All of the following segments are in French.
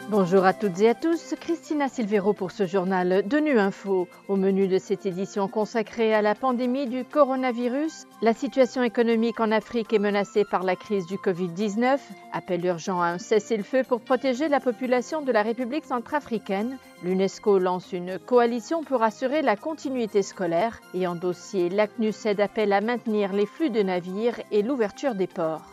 Bonjour à toutes et à tous, Christina Silvero pour ce journal de Nu Info. Au menu de cette édition consacrée à la pandémie du coronavirus, la situation économique en Afrique est menacée par la crise du Covid-19, appel urgent à un cessez-le-feu pour protéger la population de la République centrafricaine. L'UNESCO lance une coalition pour assurer la continuité scolaire et en dossier, la CNUSED appelle à maintenir les flux de navires et l'ouverture des ports.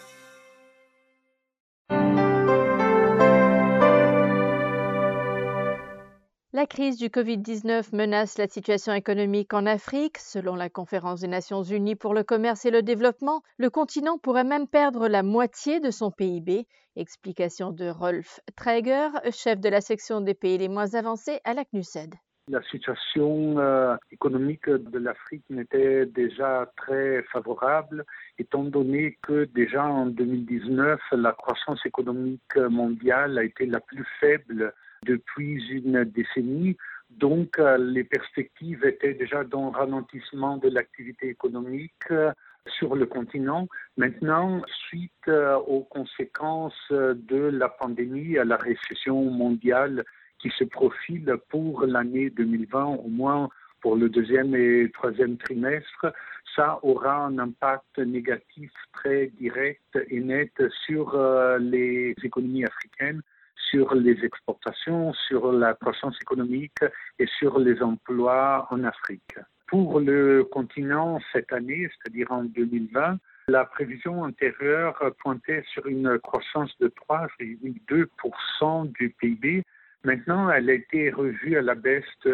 La crise du Covid-19 menace la situation économique en Afrique. Selon la Conférence des Nations Unies pour le commerce et le développement, le continent pourrait même perdre la moitié de son PIB. Explication de Rolf Traeger, chef de la section des pays les moins avancés à la CNUSED. La situation économique de l'Afrique n'était déjà très favorable, étant donné que déjà en 2019, la croissance économique mondiale a été la plus faible depuis une décennie. Donc, les perspectives étaient déjà dans le ralentissement de l'activité économique sur le continent. Maintenant, suite aux conséquences de la pandémie, à la récession mondiale qui se profile pour l'année 2020, au moins pour le deuxième et troisième trimestre, ça aura un impact négatif très direct et net sur les économies africaines, sur les exportations, sur la croissance économique et sur les emplois en Afrique. Pour le continent cette année, c'est-à-dire en 2020, la prévision antérieure pointait sur une croissance de 3,2% du PIB. Maintenant, elle a été revue à la baisse de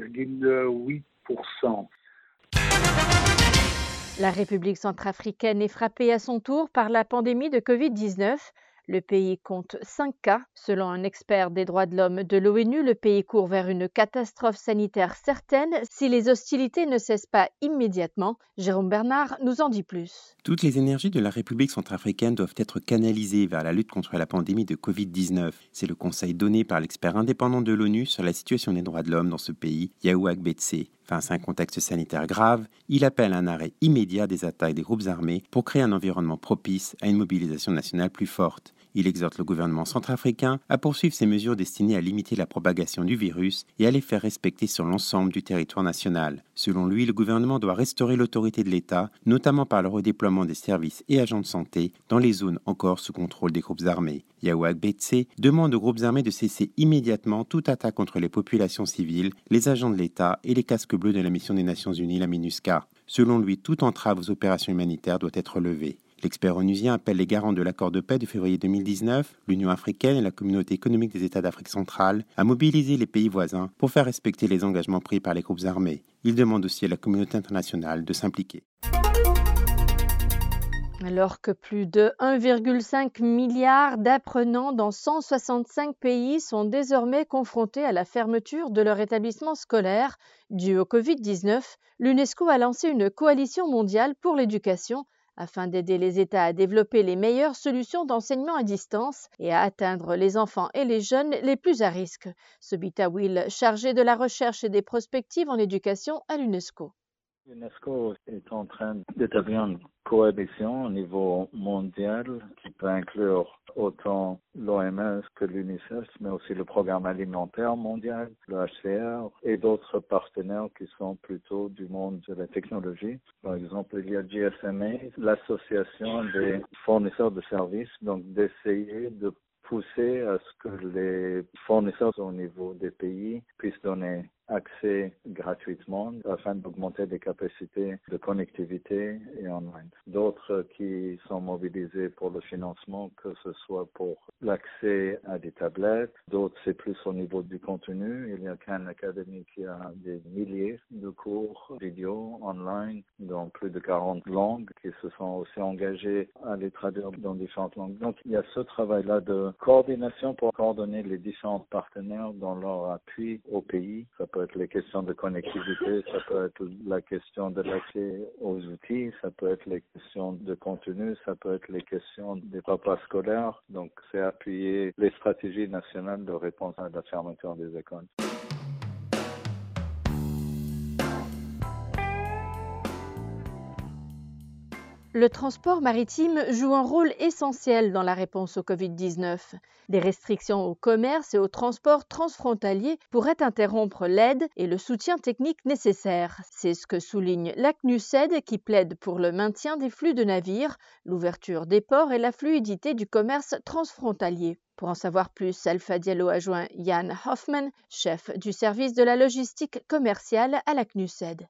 1,8%. La République centrafricaine est frappée à son tour par la pandémie de Covid-19. Le pays compte 5 cas. Selon un expert des droits de l'homme de l'ONU, le pays court vers une catastrophe sanitaire certaine si les hostilités ne cessent pas immédiatement. Jérôme Bernard nous en dit plus. Toutes les énergies de la République centrafricaine doivent être canalisées vers la lutte contre la pandémie de Covid-19. C'est le conseil donné par l'expert indépendant de l'ONU sur la situation des droits de l'homme dans ce pays, Yaou Agbetse. Face à un contexte sanitaire grave, il appelle à un arrêt immédiat des attaques des groupes armés pour créer un environnement propice à une mobilisation nationale plus forte. Il exhorte le gouvernement centrafricain à poursuivre ces mesures destinées à limiter la propagation du virus et à les faire respecter sur l'ensemble du territoire national. Selon lui, le gouvernement doit restaurer l'autorité de l'État, notamment par le redéploiement des services et agents de santé dans les zones encore sous contrôle des groupes armés. Yaou Agbetse demande aux groupes armés de cesser immédiatement toute attaque contre les populations civiles, les agents de l'État et les casques bleus de la mission des Nations Unies, la MINUSCA. Selon lui, toute entrave aux opérations humanitaires doit être levée. L'expert onusien appelle les garants de l'accord de paix de février 2019, l'Union africaine et la Communauté économique des États d'Afrique centrale, à mobiliser les pays voisins pour faire respecter les engagements pris par les groupes armés. Il demande aussi à la communauté internationale de s'impliquer. Alors que plus de 1,5 milliard d'apprenants dans 165 pays sont désormais confrontés à la fermeture de leur établissement scolaire dû au Covid-19, l'UNESCO a lancé une coalition mondiale pour l'éducation afin d'aider les États à développer les meilleures solutions d'enseignement à distance et à atteindre les enfants et les jeunes les plus à risque. Sobita Will, chargée de la recherche et des prospectives en éducation à l'UNESCO. L'UNESCO est en train d'établir une coalition au niveau mondial qui peut inclure autant l'OMS que l'UNICEF, mais aussi le Programme alimentaire mondial, le HCR et d'autres partenaires qui sont plutôt du monde de la technologie. Par exemple, il y a GSMA, l'association des fournisseurs de services, donc d'essayer de pousser à ce que les fournisseurs au niveau des pays puissent donner accès gratuitement afin d'augmenter les capacités de connectivité et online. D'autres qui sont mobilisés pour le financement, que ce soit pour l'accès à des tablettes, d'autres c'est plus au niveau du contenu. Il y a Khan Academy qui a des milliers de cours vidéo online dans plus de 40 langues qui se sont aussi engagés à les traduire dans différentes langues. Donc il y a ce travail-là de coordination pour coordonner les différents partenaires dans leur appui au pays. Ça peut être les questions de connectivité, ça peut être la question de l'accès aux outils, ça peut être les questions de contenu, ça peut être les questions des repas scolaires. Donc, c'est appuyer les stratégies nationales de réponse à la fermeture des écoles. Le transport maritime joue un rôle essentiel dans la réponse au Covid-19. Des restrictions au commerce et au transport transfrontalier pourraient interrompre l'aide et le soutien technique nécessaires. C'est ce que souligne la CNUSED qui plaide pour le maintien des flux de navires, l'ouverture des ports et la fluidité du commerce transfrontalier. Pour en savoir plus, Alpha Diallo a joint Jan Hoffman, chef du service de la logistique commerciale à la CNUSED.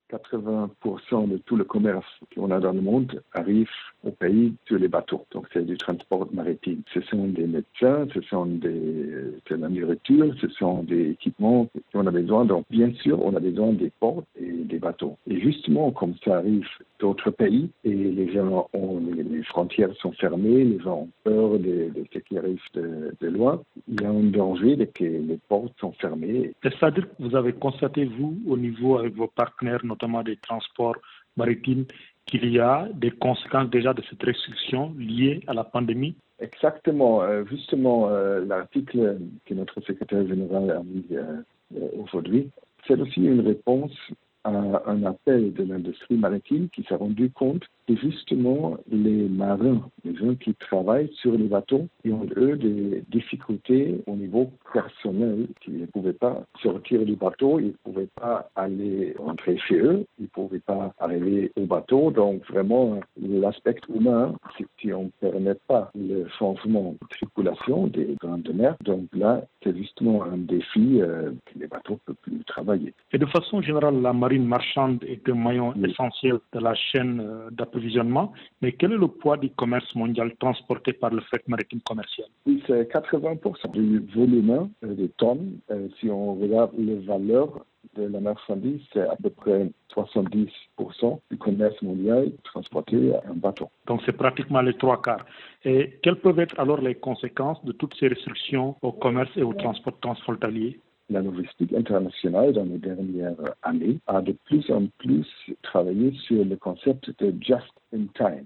80% de tout le commerce qu'on a dans le monde arrive au pays sur les bateaux. Donc c'est du transport maritime. Ce sont des médecins, ce sont de la nourriture, ce sont des équipements qu'on a besoin. Donc bien sûr, on a besoin des ports et des bateaux. Et justement, comme ça arrive d'autres pays et les gens les frontières sont fermées, les gens ont peur de ce qui arrive de loin, il y a un danger de que les ports sont fermées. C'est-à-dire que vous avez constaté, vous, au niveau avec vos partenaires, notamment des transports maritimes, qu'il y a des conséquences déjà de cette restriction liée à la pandémie? Exactement. Justement, l'article que notre secrétaire général a mis aujourd'hui, c'est aussi une réponse à un appel de l'industrie maritime qui s'est rendu compte que justement les marins, les gens qui travaillent sur les bateaux, ils ont eux des difficultés au niveau personnel, qu'ils ne pouvaient pas sortir du bateau, ils ne pouvaient pas aller rentrer chez eux, ils ne pouvaient pas arriver au bateau. Donc vraiment l'aspect humain, si on ne permet pas le changement de circulation des grandes mers, donc là c'est justement un défi que les bateaux ne peuvent plus travailler. Et de façon générale, la marine marchande est un maillon essentiel de la chaîne d'approvisionnement, mais quel est le poids du commerce mondial transporté par le fret maritime commercial? Oui, c'est 80% du volume des tonnes. Si on regarde les valeurs de la marchandise, c'est à peu près 70% du commerce mondial transporté à un bateau. Donc c'est pratiquement les 3/4. Et quelles peuvent être alors les conséquences de toutes ces restrictions au commerce et au transport transfrontalier? La logistique internationale, dans les dernières années, a de plus en plus travaillé sur le concept de just in time.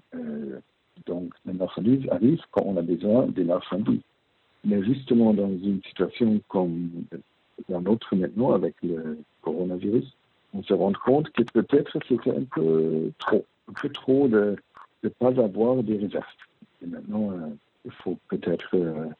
Donc, les marchandises arrivent quand on a besoin des marchandises. Mais justement, dans une situation comme la nôtre maintenant, avec le coronavirus, on se rend compte que peut-être c'était un peu trop de ne pas avoir des réserves. Et maintenant, il faut peut-être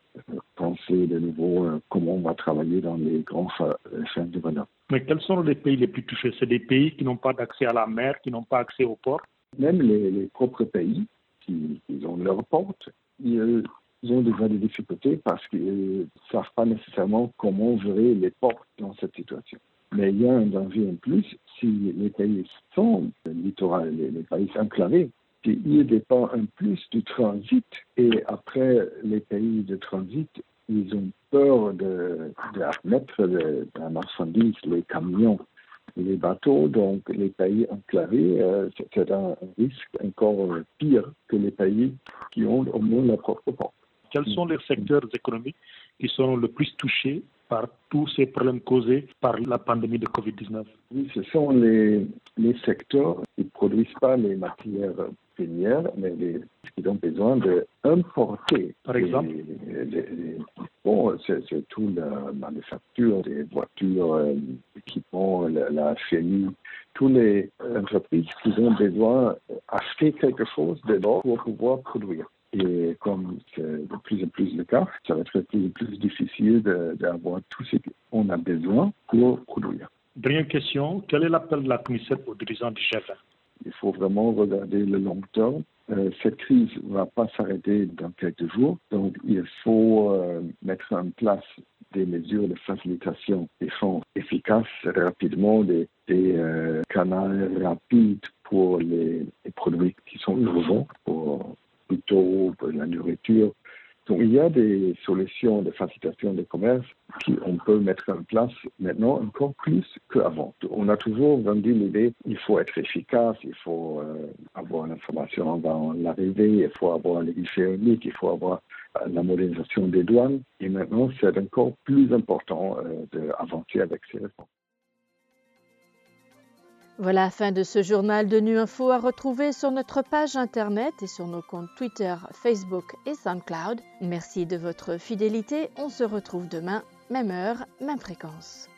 penser de nouveau comment on va travailler dans les grandes chaînes de valeur. Mais quels sont les pays les plus touchés? C'est des pays qui n'ont pas d'accès à la mer, qui n'ont pas accès aux ports? Même les propres pays qui ont leurs portes, ils ont déjà des difficultés parce qu'ils ne savent pas nécessairement comment gérer les ports dans cette situation. Mais il y a un danger en plus si les pays sont littoraux, les pays enclavés, ils dépendent un plus du transit et après les pays de transit, ils ont peur de mettre la marchandise, les camions, les bateaux, donc les pays enclavés, c'est un risque encore pire que les pays qui ont au moins leur propre port. Quels sont les secteurs économiques qui seront le plus touchés par tous ces problèmes causés par la pandémie de Covid-19? Oui, ce sont les secteurs qui ne produisent pas les matières premières, mais qui ont besoin d'importer. Par exemple? C'est tout la manufacture des voitures, l'équipement, la chimie, toutes les entreprises qui ont besoin d'acheter quelque chose dedans pour pouvoir produire. Et comme c'est de plus en plus le cas, ça va être de plus en plus difficile d'avoir tout ce qu'on a besoin pour produire. Dernière question, quel est l'appel de la CNUSED aux dirigeants du G20? Il faut vraiment regarder le long terme. Cette crise ne va pas s'arrêter dans quelques jours, donc il faut mettre en place des mesures de facilitation des fonds efficaces rapidement, des canaux rapides pour les produits qui sont urgents, pour plutôt pour la nourriture. Donc il y a des solutions de facilitation du commerce qu'on peut mettre en place maintenant encore plus qu'avant. On a toujours vendu l'idée qu'il faut être efficace, il faut avoir l'information avant l'arrivée, il faut avoir les guichets uniques, il faut avoir la modernisation des douanes. Et maintenant, c'est encore plus important d'avancer avec ces réformes. Voilà la fin de ce journal de Nu Info à retrouver sur notre page internet et sur nos comptes Twitter, Facebook et SoundCloud. Merci de votre fidélité. On se retrouve demain, même heure, même fréquence.